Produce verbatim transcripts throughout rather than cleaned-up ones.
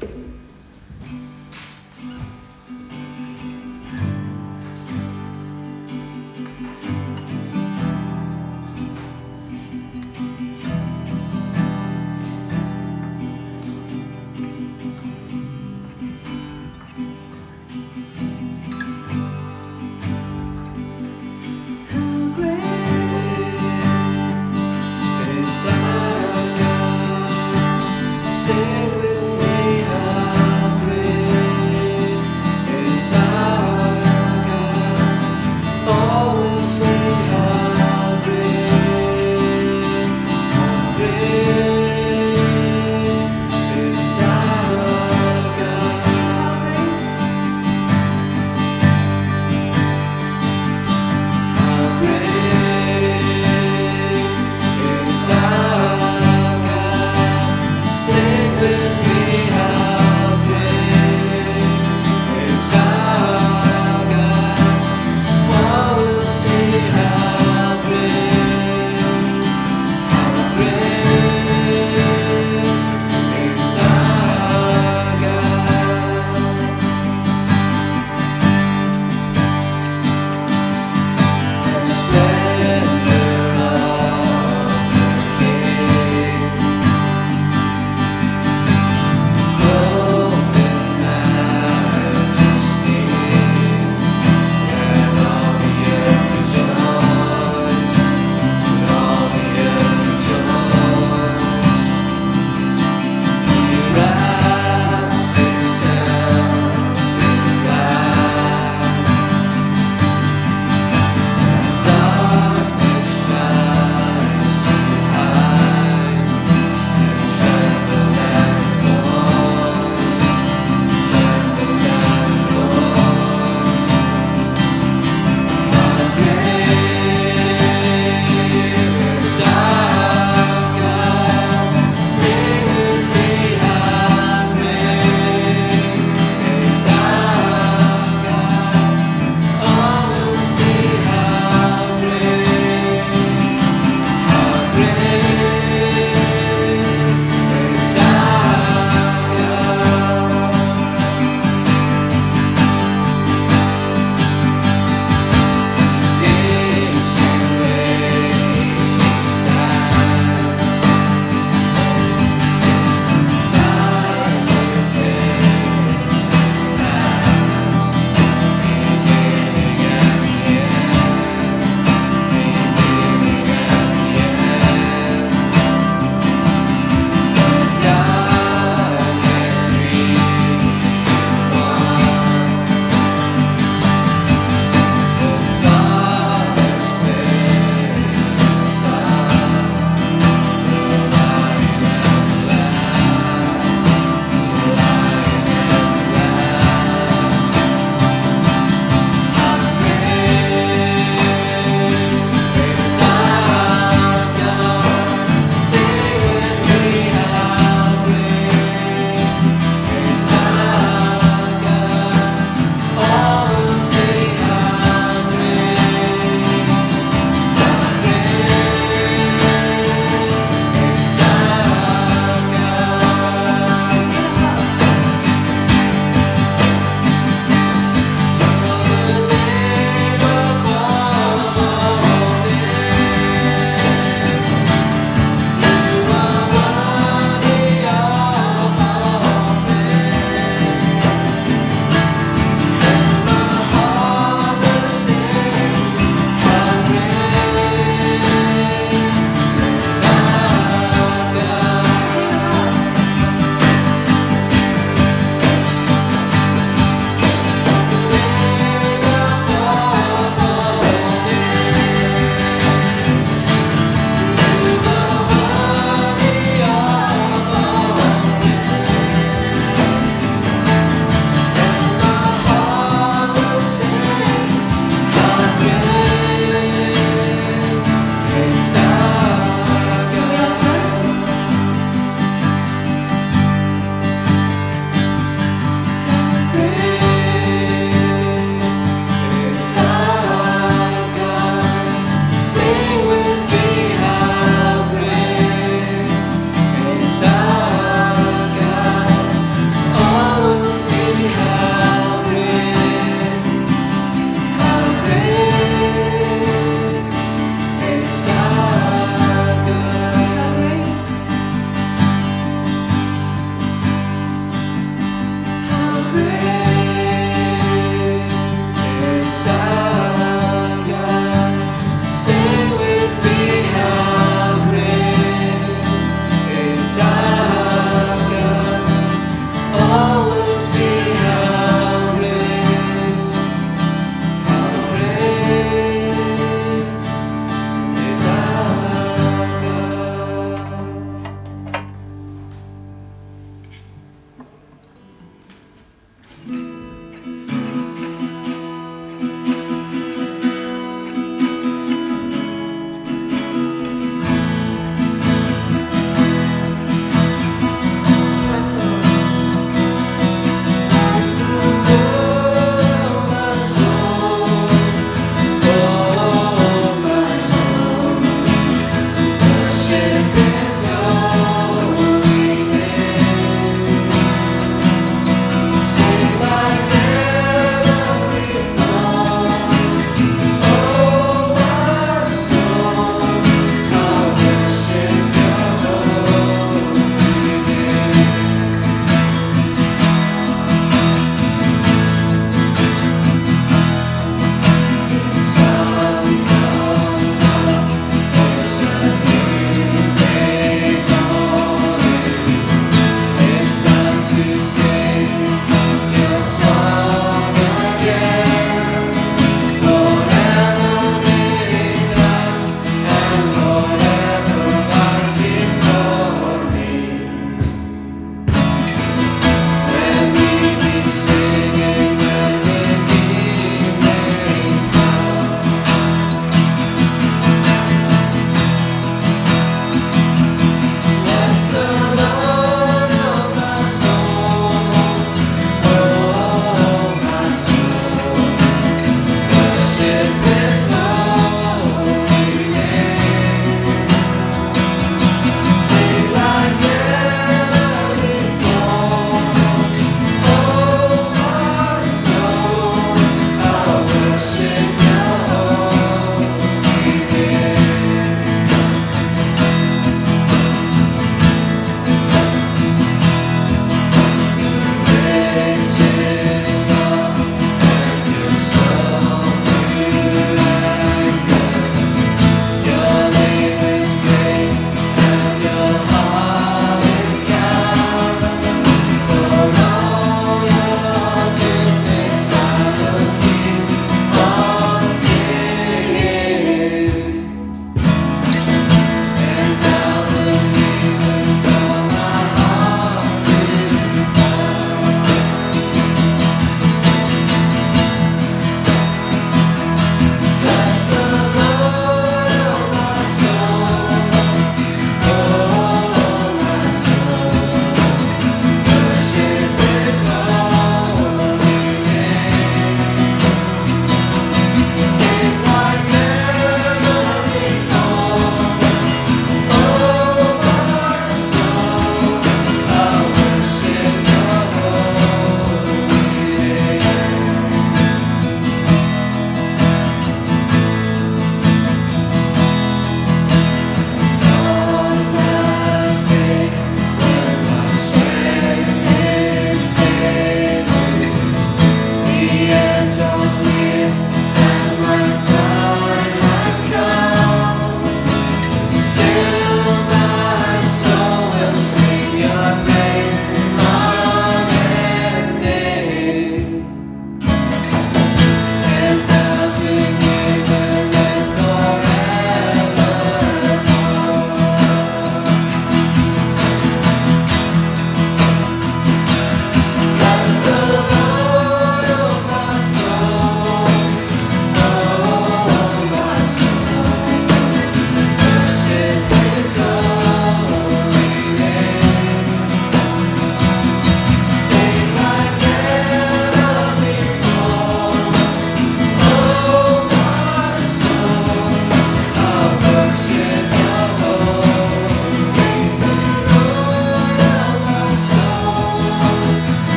Sing with me,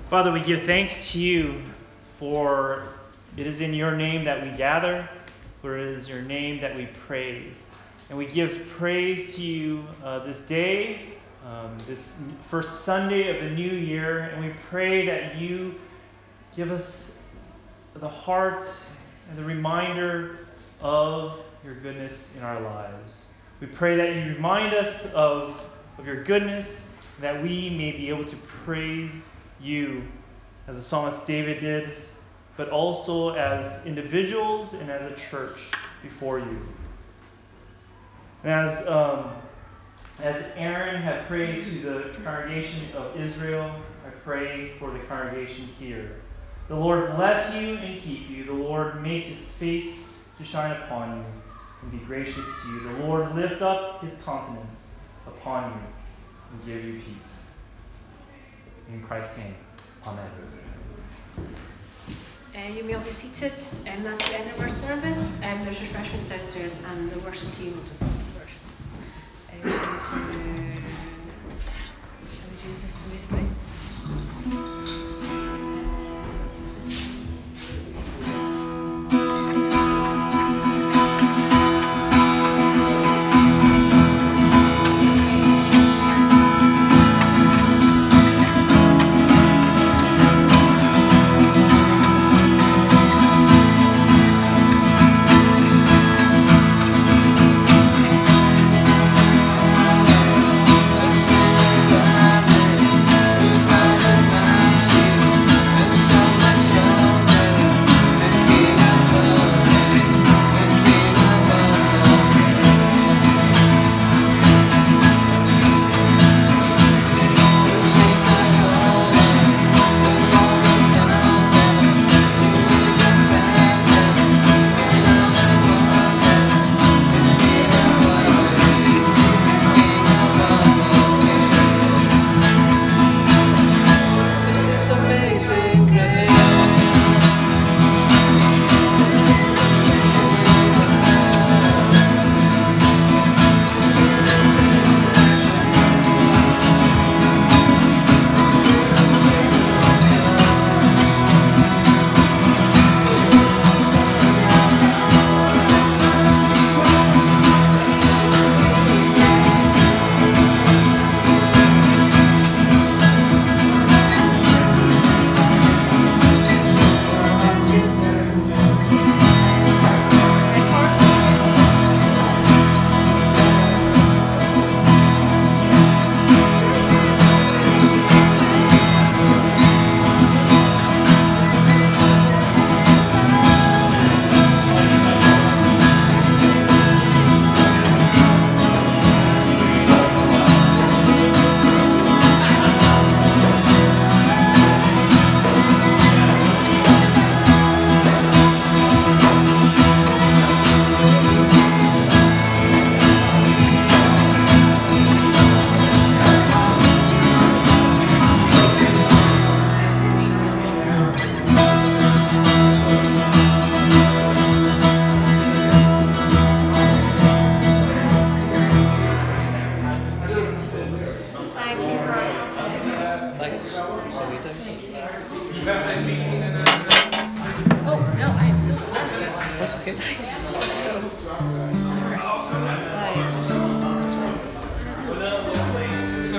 Father, we give thanks to you, for it is in your name that we gather, for it is your name that we praise. And we give praise to you uh, this day, um, this first Sunday of the new year, and we pray that you give us the heart and the reminder of your goodness in our lives. We pray that you remind us of, of your goodness, that we may be able to praise you as the psalmist David did, but also as individuals and as a church before you. And as um, as Aaron had prayed to the congregation of Israel, I pray for the congregation here. The Lord bless you and keep you. The Lord make his face to shine upon you and be gracious to you. The Lord lift up his countenance upon you and give you peace. In Christ's name, amen. Uh, you may all be seated. Um, that's the end of our service. Um, there's refreshments downstairs, and the worship team will just worship. Uh, shall we do? Shall we do this amazing grace?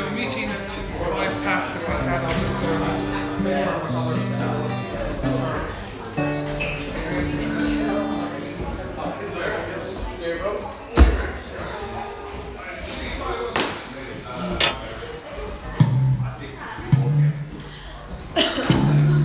Past if I can, I'll just go.